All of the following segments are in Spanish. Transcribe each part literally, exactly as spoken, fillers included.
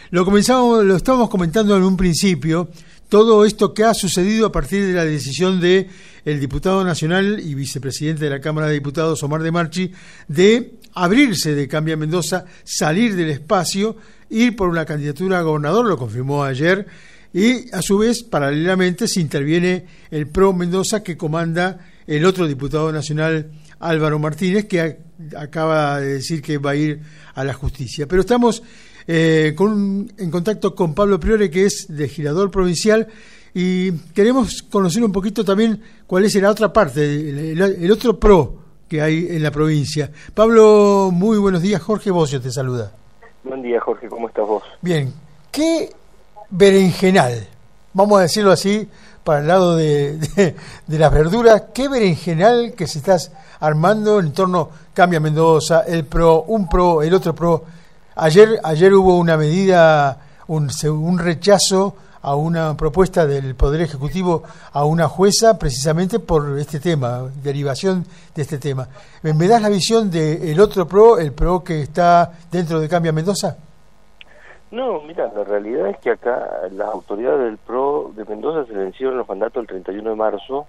Lo comenzamos, lo estábamos comentando en un principio, todo esto que ha sucedido a partir de la decisión de el diputado nacional y vicepresidente de la Cámara de Diputados, Omar de Marchi, de abrirse de Cambia Mendoza, salir del espacio, ir por una candidatura a gobernador, lo confirmó ayer, y a su vez, paralelamente, se interviene el Pro Mendoza que comanda el otro diputado nacional, Álvaro Martínez, que a, acaba de decir que va a ir a la justicia. Pero estamos eh, con, en contacto con Pablo Priore, que es legislador provincial, y queremos conocer un poquito también cuál es la otra parte, el, el, el otro PRO que hay en la provincia. Pablo, muy buenos días. Jorge Bocio te saluda. Buen día, Jorge, ¿cómo estás vos? Bien, ¿qué berenjenal, vamos a decirlo así, para el lado de, de, de las verduras, qué berenjenal que se está armando en torno Cambia Mendoza, el PRO, un PRO, el otro PRO? Ayer, ayer hubo una medida, un, un rechazo a una propuesta del Poder Ejecutivo a una jueza precisamente por este tema, derivación de este tema. ¿Me das la visión del otro PRO, el PRO que está dentro de Cambia Mendoza? No, mira, la realidad es que acá las autoridades del PRO de Mendoza se vencieron los mandatos el treinta y uno de marzo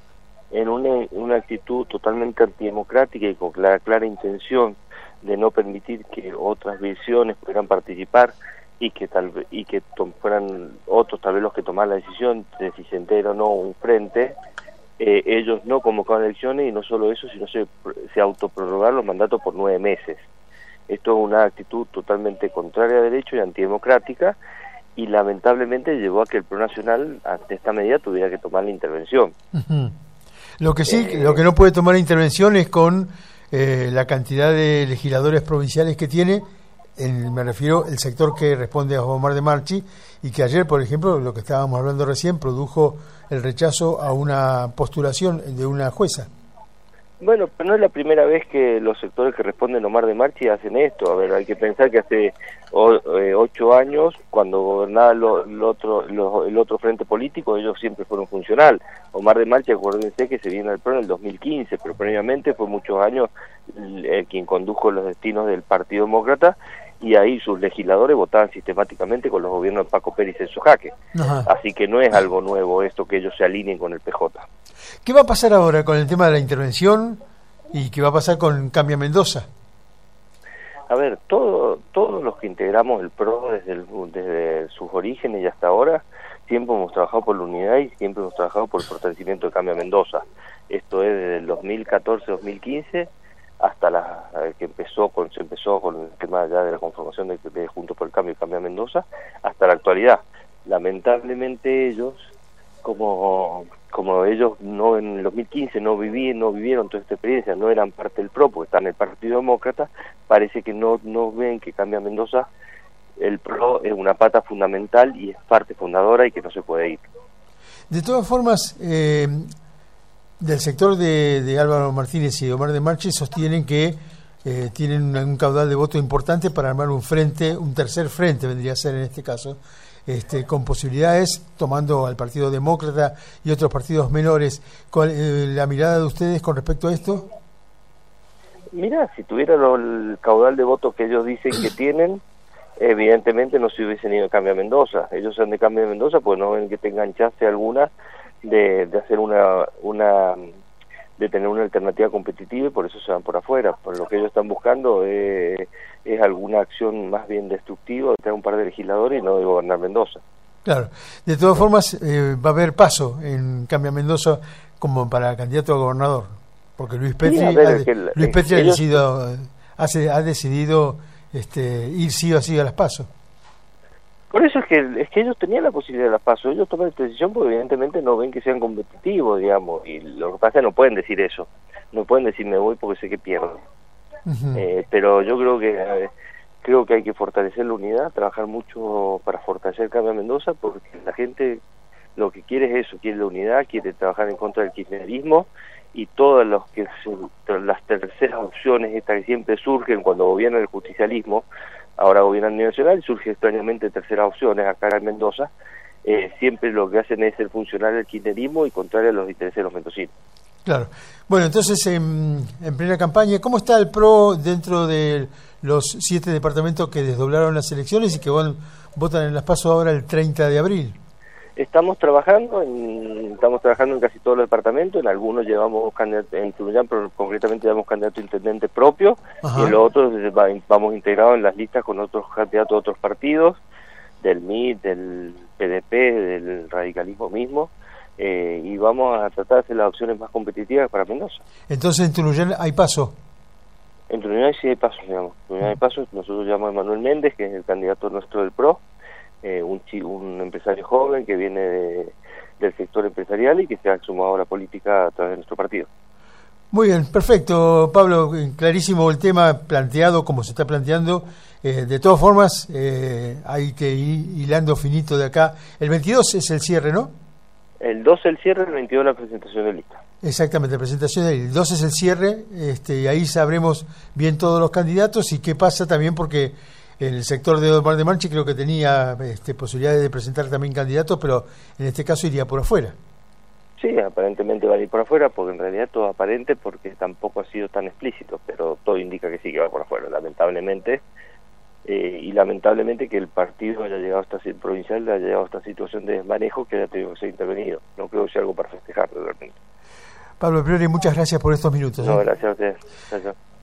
en una, una actitud totalmente antidemocrática y con la clara intención de no permitir que otras visiones pudieran participar y que tal vez y que fueran otros tal vez los que tomaran la decisión de si se entera o no un frente. Eh, ellos no convocaron elecciones y no solo eso, sino se, se autoprorrogaron los mandatos por nueve meses. Esto es una actitud totalmente contraria a derecho y antidemocrática, y lamentablemente llevó a que el PRO Nacional ante esta medida tuviera que tomar la intervención. Uh-huh. Lo que sí, eh, lo que no puede tomar intervención es con eh, la cantidad de legisladores provinciales que tiene, en, me refiero al sector que responde a Omar de Marchi, y que ayer, por ejemplo, lo que estábamos hablando recién, produjo el rechazo a una postulación de una jueza. Bueno, pero no es la primera vez que los sectores que responden a Omar de Marchi hacen esto. A ver, hay que pensar que hace o, eh, ocho años, cuando gobernaba lo, lo otro, lo, el otro frente político, ellos siempre fueron funcional. Omar de Marchi, acuérdense que se vino al PRO en el dos mil quince, pero previamente fue muchos años el, el quien condujo los destinos del Partido Demócrata, y ahí sus legisladores votaban sistemáticamente con los gobiernos de Paco Pérez en su jaque. Ajá. Así que no es algo nuevo esto que ellos se alineen con el P J. ¿Qué va a pasar ahora con el tema de la intervención y qué va a pasar con Cambia Mendoza? A ver, todo, todos los que integramos el PRO desde, el, desde sus orígenes y hasta ahora, siempre hemos trabajado por la unidad y siempre hemos trabajado por el fortalecimiento de Cambia Mendoza. Esto es desde el dos mil catorce dos mil quince hasta la que empezó con se empezó con el tema ya de la conformación de, de Juntos por el Cambio y Cambia Mendoza hasta la actualidad. Lamentablemente ellos, como como ellos no en el dos mil quince no vivían no vivieron toda esta experiencia, no eran parte del PRO porque están en el Partido Demócrata, parece que no no ven que Cambia Mendoza, el PRO es una pata fundamental y es parte fundadora y que no se puede ir. De todas formas, eh, del sector de, de Álvaro Martínez y de Omar de Marchi sostienen que eh, tienen un, un caudal de voto importante para armar un frente, un tercer frente vendría a ser en este caso, este, con posibilidades, tomando al Partido Demócrata y otros partidos menores. ¿Cuál eh, la mirada de ustedes con respecto a esto? Mira, si tuvieran el caudal de votos que ellos dicen que tienen, evidentemente no se hubiesen ido a Cambia Mendoza. Ellos son de Cambia Mendoza, pues no ven que tengan chance alguna de, de hacer una una de tener una alternativa competitiva, y por eso se van por afuera. Por lo que ellos están buscando eh, es alguna acción más bien destructiva de tener un par de legisladores y no de gobernar Mendoza. Claro, de todas formas eh, va a haber paso en Cambia Mendoza como para candidato a gobernador, porque Luis Petri, sí, a ver, ha, que la, Luis Petri ellos, ha decidido, hace, ha decidido este, ir sí o sí a las PASO. Por eso es que es que ellos tenían la posibilidad de las PASO, ellos toman esta decisión porque evidentemente no ven que sean competitivos, digamos, y lo que pasa es que no pueden decir eso, no pueden decir me voy porque sé que pierdo. Uh-huh. eh, pero yo creo que eh, creo que hay que fortalecer la unidad, trabajar mucho para fortalecer Cambia Mendoza, porque la gente lo que quiere es eso, quiere la unidad, quiere trabajar en contra del kirchnerismo, y todas los que se, las terceras opciones estas que siempre surgen cuando gobierna el justicialismo, ahora gobierna el Nacional y surge extrañamente terceras opciones acá en Mendoza, eh, siempre lo que hacen es ser funcional el kirchnerismo y contrario a los intereses de los mendocinos. Claro. Bueno, entonces, en, en plena campaña, ¿cómo está el P R O dentro de los siete departamentos que desdoblaron las elecciones y que van, votan en las PASO ahora el treinta de abril? Estamos trabajando en, estamos trabajando en casi todos los departamentos, en algunos llevamos candidato, en Tunuyán pero concretamente llevamos candidato a intendente propio. Ajá. Y en los otros vamos integrados en las listas con otros candidatos de otros partidos, del M I T, del P D P, del radicalismo mismo, eh, y vamos a tratar de hacer las opciones más competitivas para Mendoza. Entonces en Tunuyán hay paso. En Tunuyán sí hay paso, digamos. En Tunuyán hay paso, nosotros llamamos a Manuel Méndez, que es el candidato nuestro del P R O. Eh, un, un empresario joven que viene de, del sector empresarial y que se ha sumado a la política a través de nuestro partido. Muy bien, perfecto, Pablo, clarísimo el tema planteado como se está planteando. Eh, de todas formas, eh, hay que ir hilando finito de acá. El veintidós es el cierre, ¿no? El doce el cierre, el veintidós la presentación de lista. Exactamente, la presentación de lista. El doce es el cierre, este, y ahí sabremos bien todos los candidatos y qué pasa también porque el sector de Omar de Marchi creo que tenía este, posibilidades de presentar también candidatos, pero en este caso iría por afuera. Sí, aparentemente va a ir por afuera, porque en realidad todo aparente, porque tampoco ha sido tan explícito, pero todo indica que sí que va por afuera, lamentablemente, eh, y lamentablemente que el partido haya llegado a esta provincial, haya llegado a esta situación de desmanejo que haya tenido que ser intervenido. No creo que sea algo para festejar realmente. Pablo Priori, muchas gracias por estos minutos. No, ¿eh? gracias a ustedes. Gracias.